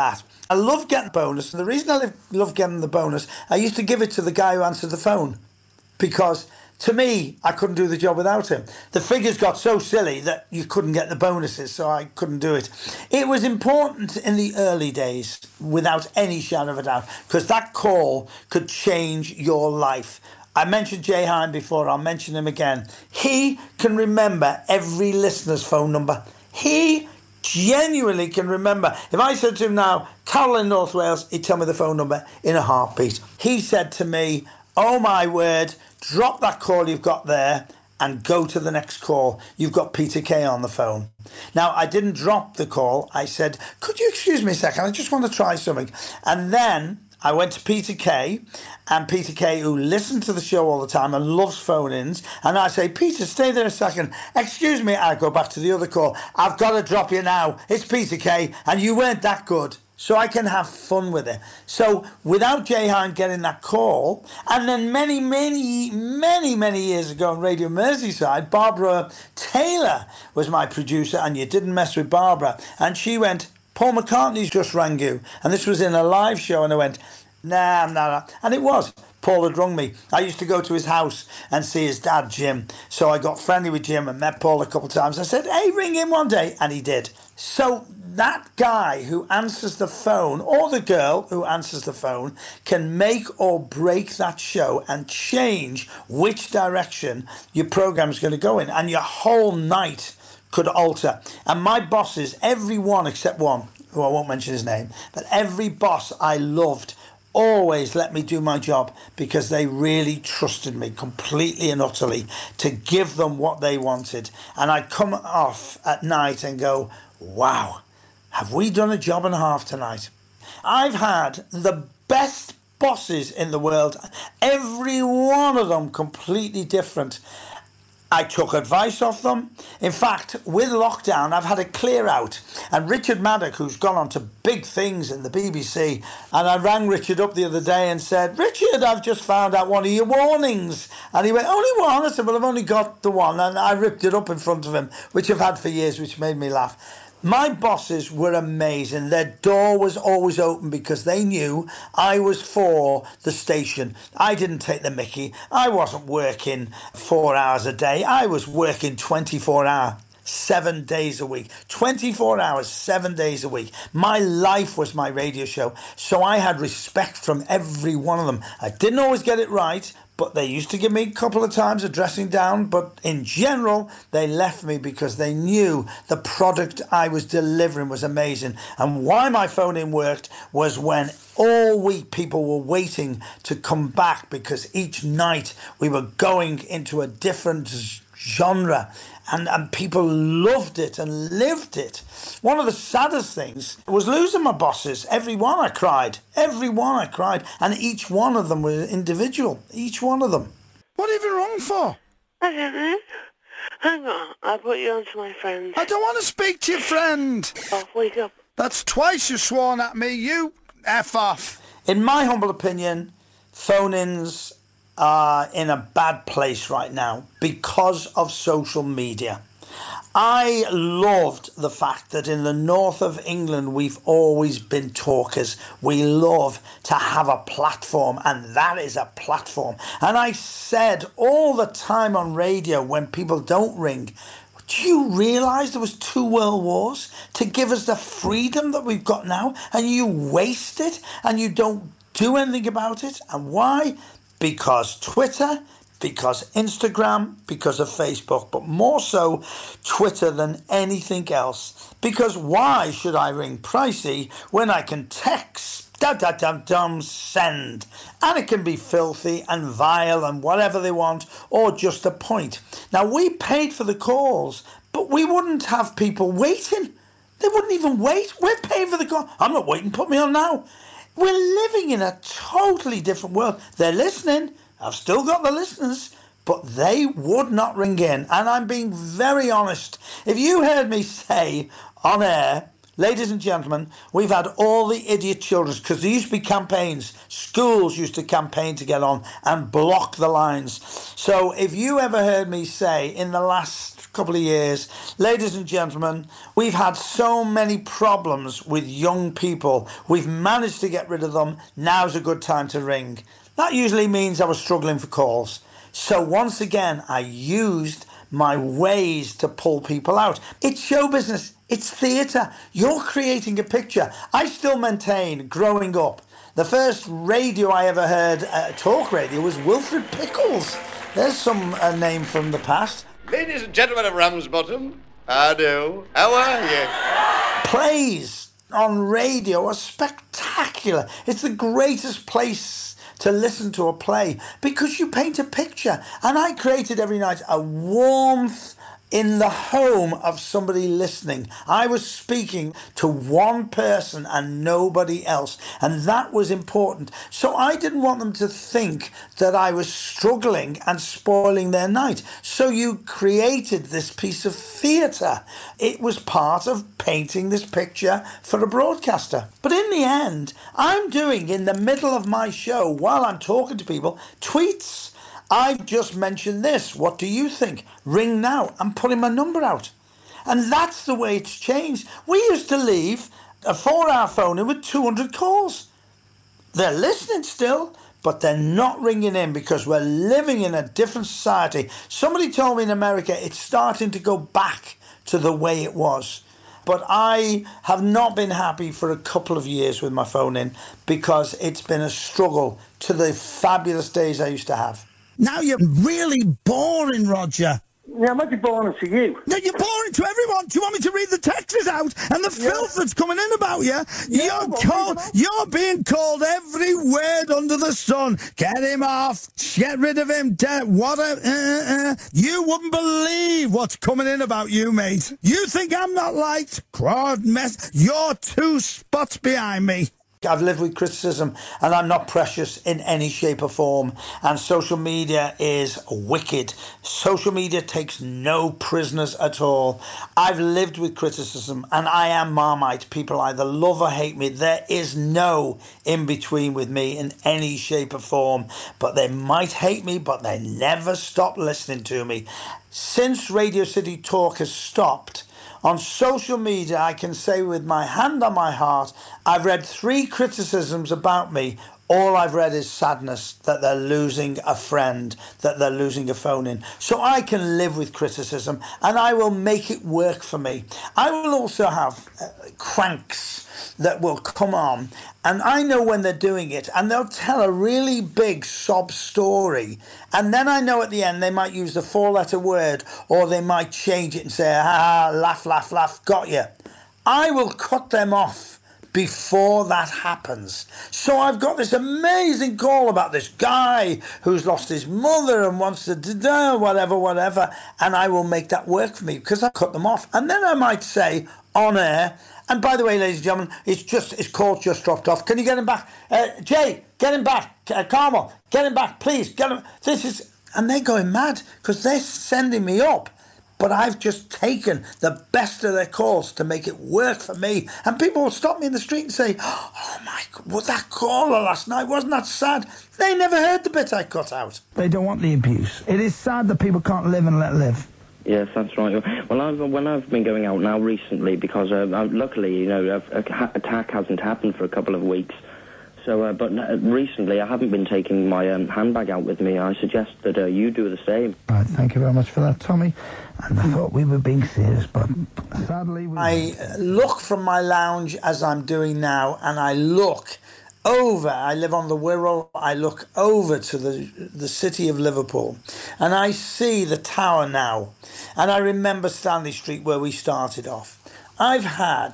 I love getting bonus, and the reason I love getting the bonus, I used to give it to the guy who answered the phone, because to me, I couldn't do the job without him. The figures got so silly that you couldn't get the bonuses, so I couldn't do it. It was important in the early days, without any shadow of a doubt, because that call could change your life. I mentioned Jay Hine before, I'll mention him again. He can remember every listener's phone number. He genuinely can remember. If I said to him now, Carol in North Wales, he'd tell me the phone number in a heartbeat. He said to me, oh my word, drop that call you've got there and go to the next call. You've got Peter Kay on the phone. Now, I didn't drop the call. I said, could you excuse me a second? I just want to try something. And then I went to Peter Kay, and Peter Kay, who listens to the show all the time and loves phone-ins, and I say, Peter, stay there a second. Excuse me. I go back to the other call. I've got to drop you now. It's Peter Kay, and you weren't that good. So I can have fun with it. So without Jay Hine getting that call, and then many, many, many, many years ago on Radio Merseyside, Barbara Taylor was my producer, and you didn't mess with Barbara. And she went, Paul McCartney's just rang you. And this was in a live show, and I went, nah, nah, nah. And it was. Paul had rung me. I used to go to his house and see his dad, Jim. So I got friendly with Jim and met Paul a couple of times. I said, hey, ring him one day. And he did. So that guy who answers the phone, or the girl who answers the phone, can make or break that show and change which direction your program's going to go in. And your whole night could alter. And my bosses, every one except one, who I won't mention his name, but every boss I loved always let me do my job, because they really trusted me completely and utterly to give them what they wanted. And I'd come off at night and go, wow, have we done a job and a half tonight? I've had the best bosses in the world, every one of them completely different. I took advice off them. In fact, with lockdown, I've had a clear out. And Richard Maddock, who's gone on to big things in the B B C, and I rang Richard up the other day and said, Richard, I've just found out one of your warnings. And he went, only one? I said, well, I've only got the one. And I ripped it up in front of him, which I've had for years, which made me laugh. My bosses were amazing. Their door was always open because they knew I was for the station. I didn't take the mickey. I wasn't working four hours a day. I was working twenty-four hours, seven days a week. twenty-four hours, seven days a week. My life was my radio show. So I had respect from every one of them. I didn't always get it right, but they used to give me a couple of times a dressing down. But in general, they left me because they knew the product I was delivering was amazing. And why my phone-in worked was when all week people were waiting to come back, because each night we were going into a different genre. And, and people loved it and lived it. One of the saddest things was losing my bosses. Every one I cried. Every one I cried. And each one of them was individual. Each one of them. What have you wrong for? I don't know. Hang on. I'll put you on to my friend. I don't want to speak to your friend. Oh, wake up. That's twice you've sworn at me. You F off. In my humble opinion, phone-ins are in a bad place right now because of social media. I loved the fact that in the north of England we've always been talkers. We love to have a platform, and that is a platform. And I said all the time on radio when people don't ring, do you realise there was two world wars to give us the freedom that we've got now, and you waste it and you don't do anything about it? And why? Because Twitter, because Instagram, because of Facebook, but more so Twitter than anything else. Because why should I ring Pricey when I can text, dum dum dum dum, send? And it can be filthy and vile and whatever they want, or just a point. Now, we paid for the calls, but we wouldn't have people waiting. They wouldn't even wait. We're paying for the call. I'm not waiting, put me on now. We're living in a totally different world. They're listening. I've still got the listeners, but they would not ring in. And I'm being very honest. If you heard me say on air, Ladies and gentlemen, we've had all the idiot children, because there used to be campaigns. Schools used to campaign to get on and block the lines. So if you ever heard me say in the last couple of years, ladies and gentlemen, we've had so many problems with young people. We've managed to get rid of them. Now's a good time to ring. That usually means I was struggling for calls. So once again, I used my ways to pull people out. It's show business. It's theatre. You're creating a picture. I still maintain, growing up, the first radio I ever heard, uh, talk radio, was Wilfred Pickles. There's some uh, name from the past. Ladies and gentlemen of Ramsbottom, I do. How are you? Plays on radio are spectacular. It's the greatest place to listen to a play because you paint a picture. And I created every night a warmth in the home of somebody listening. I was speaking to one person and nobody else, and that was important. So I didn't want them to think that I was struggling and spoiling their night. So you created this piece of theatre. It was part of painting this picture for a broadcaster. But in the end, I'm doing, in the middle of my show, while I'm talking to people, tweets. I've just mentioned this. What do you think? Ring now. I'm putting my number out. And that's the way it's changed. We used to leave a four-hour phone in with two hundred calls. They're listening still, but they're not ringing in because we're living in a different society. Somebody told me in America it's starting to go back to the way it was. But I have not been happy for a couple of years with my phone in because it's been a struggle to the fabulous days I used to have. Now you're really boring, Roger. Yeah, I might be boring to you. No, you're boring to everyone. Do you want me to read the texts out and the Yeah. filth that's coming in about you? Yeah, you're well, called. read them You're being called every word under the sun. Get him off. Get rid of him. De- what a. Uh, uh. You wouldn't believe what's coming in about you, mate. You think I'm not liked? Crowd mess. You're two spots behind me. I've lived with criticism and I'm not precious in any shape or form. And social media is wicked. Social media takes no prisoners at all. I've lived with criticism and I am Marmite. People either love or hate me. There is no in between with me in any shape or form. But they might hate me, but they never stop listening to me. Since Radio City Talk has stopped, on social media, I can say with my hand on my heart, I've read three criticisms about me. All I've read is sadness, that they're losing a friend, that they're losing a phone in. So I can live with criticism and I will make it work for me. I will also have uh, cranks that will come on and I know when they're doing it and they'll tell a really big sob story and then I know at the end they might use the four-letter word or they might change it and say, ah, laugh, laugh, laugh, got you. I will cut them off before that happens. So I've got this amazing call about this guy who's lost his mother and wants to do whatever, whatever, and I will make that work for me because I cut them off. And then I might say on air, and by the way, ladies and gentlemen, it's just his call just dropped off. Can you get him back? Uh, Jay, get him back. Uh, Carmel, get him back, please. Get him. This is, and they're going mad because they're sending me up. But I've just taken the best of their calls to make it work for me. And people will stop me in the street and say, oh my God, what that caller last night, wasn't that sad? They never heard the bit I cut out. They don't want the abuse. It is sad that people can't live and let live. Yes, that's right. Well, I've, when I've been going out now recently, because uh, luckily, you know, a attack hasn't happened for a couple of weeks. So, uh, but uh, recently I haven't been taking my um, handbag out with me. I suggest that uh, you do the same. Right, thank you very much for that, Tommy. And I thought we were being serious, but sadly... We I look from my lounge as I'm doing now, and I look over, I live on the Wirral, I look over to the the city of Liverpool, and I see the tower now. And I remember Stanley Street where we started off. I've had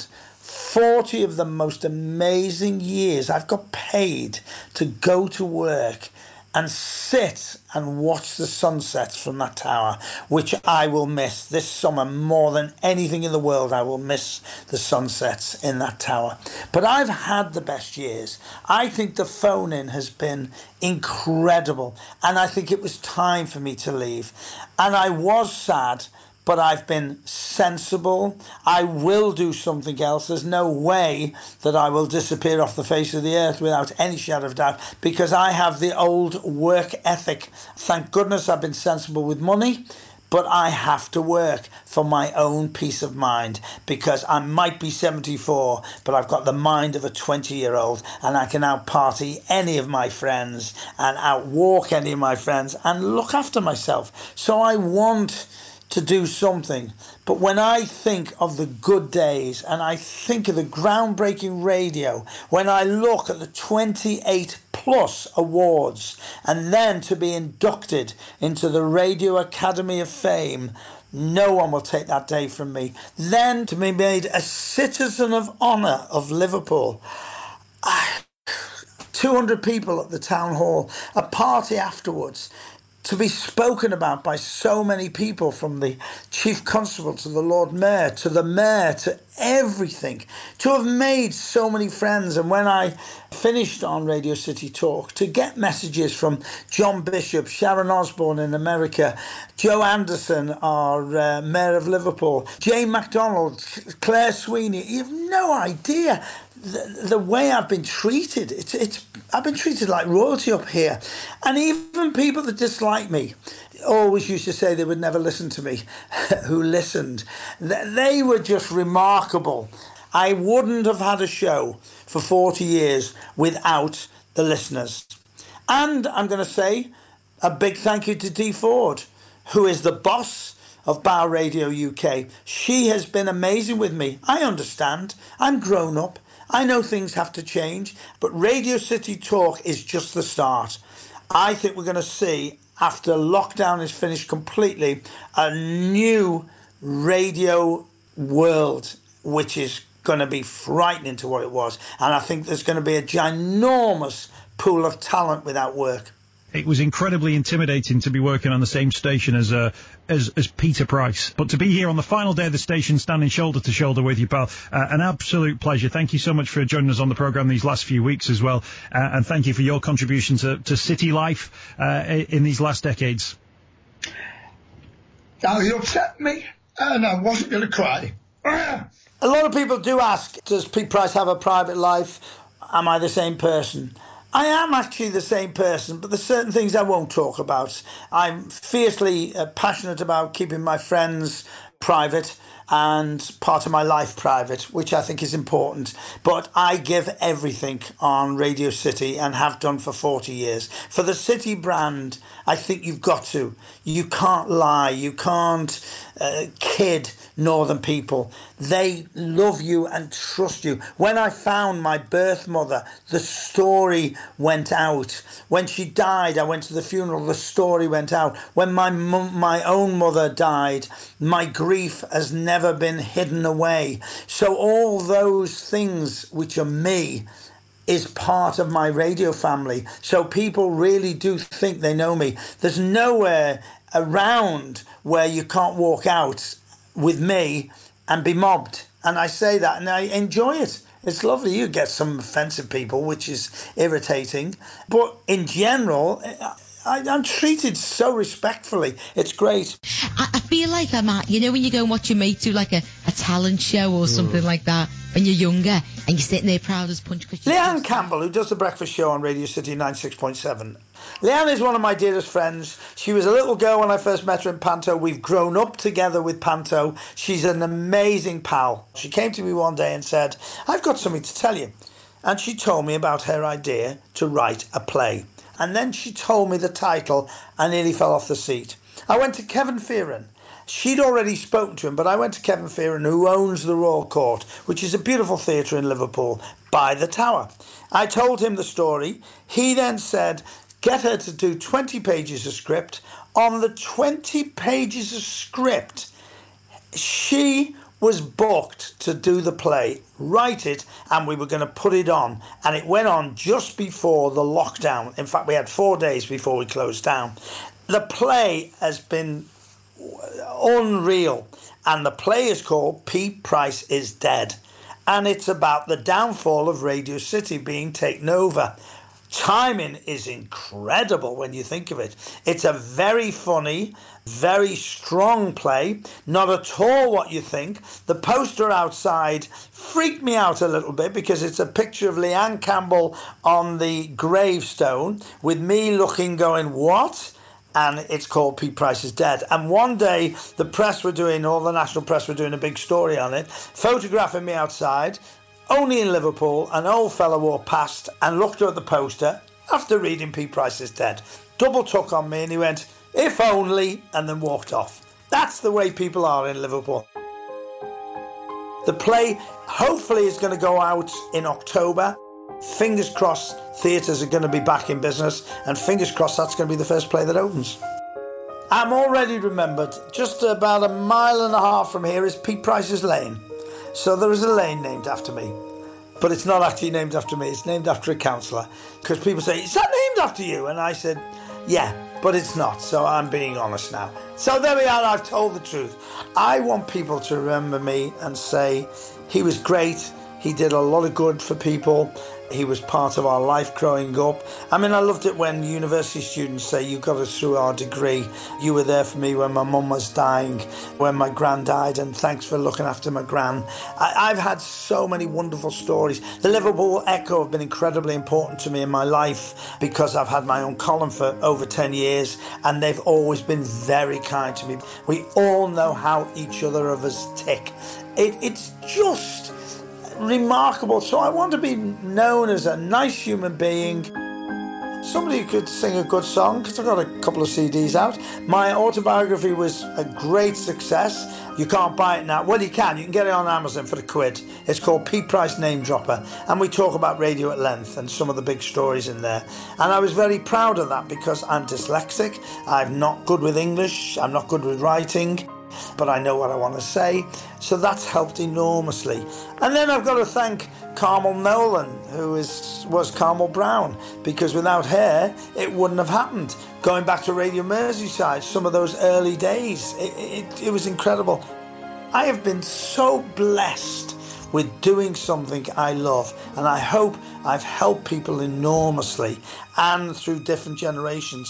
forty of the most amazing years. I've got paid to go to work and sit and watch the sunsets from that tower, which I will miss this summer more than anything in the world. I will miss the sunsets in that tower. But I've had the best years. I think the phone-in has been incredible, and I think it was time for me to leave. And I was sad but I've been sensible. I will do something else. There's no way that I will disappear off the face of the earth without any shadow of doubt, because I have the old work ethic. Thank goodness I've been sensible with money, but I have to work for my own peace of mind, because I might be seventy-four, but I've got the mind of a twenty-year-old, and I can out-party any of my friends and outwalk any of my friends and look after myself. So I want to do something. But when I think of the good days and I think of the groundbreaking radio, when I look at the twenty-eight plus awards and then to be inducted into the Radio Academy of Fame, no one will take that day from me. Then to be made a Citizen of Honour of Liverpool. two hundred people at the town hall, a party afterwards, to be spoken about by so many people, from the Chief Constable to the Lord Mayor to the Mayor to everything, to have made so many friends. And when I finished on Radio City Talk, to get messages from John Bishop, Sharon Osbourne in America, Joe Anderson, our uh, Mayor of Liverpool, Jane MacDonald, Claire Sweeney, you have no idea the, the way I've been treated. It's, it's I've been treated like royalty up here. And even people that dislike me always used to say they would never listen to me, who listened. They were just remarkable. I wouldn't have had a show for forty years without the listeners. And I'm going to say a big thank you to Dee Ford, who is the boss of Bow Radio U K. She has been amazing with me. I understand. I'm grown up. I know things have to change, but Radio City Talk is just the start. I think we're going to see, after lockdown is finished completely, a new radio world, which is going to be frightening to what it was. And I think there's going to be a ginormous pool of talent without work. It was incredibly intimidating to be working on the same station as uh, as, as Peter Price. But to be here on the final day of the station, standing shoulder to shoulder with you, pal, uh, an absolute pleasure. Thank you so much for joining us on the programme these last few weeks as well. Uh, and thank you for your contribution to, to city life uh, in these last decades. Now, you upset me, and I wasn't going to cry. A lot of people do ask, does Pete Price have a private life? Am I the same person? I am actually the same person, but there's certain things I won't talk about. I'm fiercely uh, passionate about keeping my friends private and part of my life private, which I think is important. But I give everything on Radio City and have done for forty years. For the City brand, I think you've got to. You can't lie. You can't uh, kid Northern people. They love you and trust you. When I found my birth mother, the story went out. When she died, I went to the funeral, the story went out. When my mum, my own mother died, my grief has never been hidden away. So all those things which are me is part of my radio family. So people really do think they know me. There's nowhere around where you can't walk out with me and be mobbed. And I say that and I enjoy it. It's lovely. You get some offensive people, which is irritating. But in general, I, I'm treated so respectfully. It's great. I, I feel like I'm at, you know, when you go and watch your mate do like a, a talent show or something like that when you're younger and you're sitting there proud as punch. Leanne Campbell, who does the breakfast show on Radio City ninety-six point seven. Leanne is one of my dearest friends. She was a little girl when I first met her in Panto. We've grown up together with Panto. She's an amazing pal. She came to me one day and said, I've got something to tell you. And she told me about her idea to write a play. And then she told me the title. I nearly fell off the seat. I went to Kevin Fearon. She'd already spoken to him, but I went to Kevin Fearon, who owns the Royal Court, which is a beautiful theatre in Liverpool, by the Tower. I told him the story. He then said, get her to do twenty pages of script. On the twenty pages of script, she was booked to do the play, write it, and we were going to put it on. And it went on just before the lockdown. In fact, we had four days before we closed down. The play has been unreal, and the play is called Pete Price is Dead, and it's about the downfall of Radio City being taken over. timing is incredible when you think of it. It's a very funny, very strong play, not at all what you think. The poster outside freaked me out a little bit because it's a picture of Leanne Campbell on the gravestone with me looking going, what? And it's called Pete Price is Dead. And one day the press were doing, all the national press were doing a big story on it, photographing me outside, only in Liverpool. An old fella walked past and looked at the poster after reading Pete Price is Dead. Double took on me and he went, if only, and then walked off. That's the way people are in Liverpool. The play hopefully is going to go out in October. Fingers crossed theatres are going to be back in business, and fingers crossed that's going to be the first play that opens. I'm already remembered. Just about a mile and a half from here is Pete Price's Lane. So there is a lane named after me. But it's not actually named after me, it's named after a councillor. Because people say, is that named after you? And I said, yeah, but it's not. So I'm being honest now. So there we are, I've told the truth. I want people to remember me and say, he was great, he did a lot of good for people. He was part of our life growing up. I mean, I loved it when university students say, you got us through our degree. You were there for me when my mum was dying, when my gran died, and thanks for looking after my gran. I, I've had so many wonderful stories. The Liverpool Echo have been incredibly important to me in my life because I've had my own column for over ten years, and they've always been very kind to me. We all know how each other of us tick. It, it's just remarkable. So I want to be known as a nice human being, somebody who could sing a good song, because I've got a couple of C Ds out. My autobiography was a great success. You can't buy it now. Well, you can. You can get it on Amazon for a quid. It's called Pete Price Name Dropper, and we talk about radio at length and some of the big stories in there. And I was very proud of that because I'm dyslexic. I'm not good with English. I'm not good with writing, but I know what I want to say. So that's helped enormously. And then I've got to thank Carmel Nolan, who is was Carmel Brown, because without her, it wouldn't have happened. Going back to Radio Merseyside, some of those early days, it, it, it was incredible. I have been so blessed with doing something I love, and I hope I've helped people enormously and through different generations.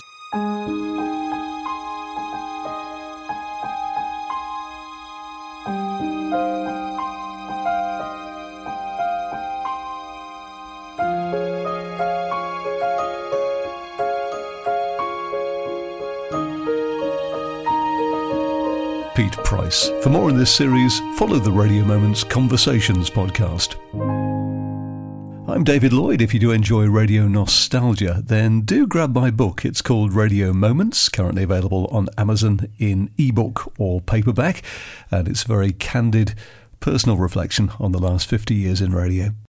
Pete Price. For more in this series, follow the Radio Moments Conversations podcast. I'm David Lloyd. If you do enjoy radio nostalgia, then do grab my book. It's called Radio Moments, currently available on Amazon in ebook or paperback, and it's very candid, personal reflection on the last fifty years in radio.